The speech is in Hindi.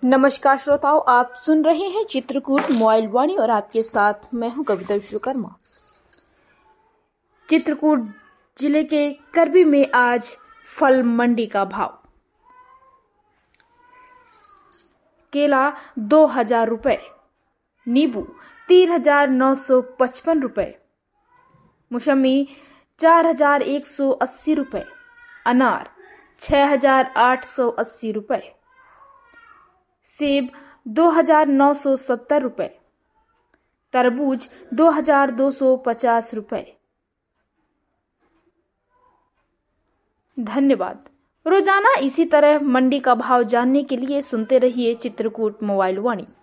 नमस्कार श्रोताओं, आप सुन रहे हैं चित्रकूट मोबाइल वाणी और आपके साथ मैं हूं कविता विश्वकर्मा। चित्रकूट जिले के करबी में आज फल मंडी का भाव। केला 2000 रुपए, नींबू 3955 रुपए, मौसमी 4180 रुपए, अनार 6880 रुपए, सेब 2970 रुपए, तरबूज 2250 रुपए। धन्यवाद। रोजाना इसी तरह मंडी का भाव जानने के लिए सुनते रहिए चित्रकूट मोबाइल वाणी।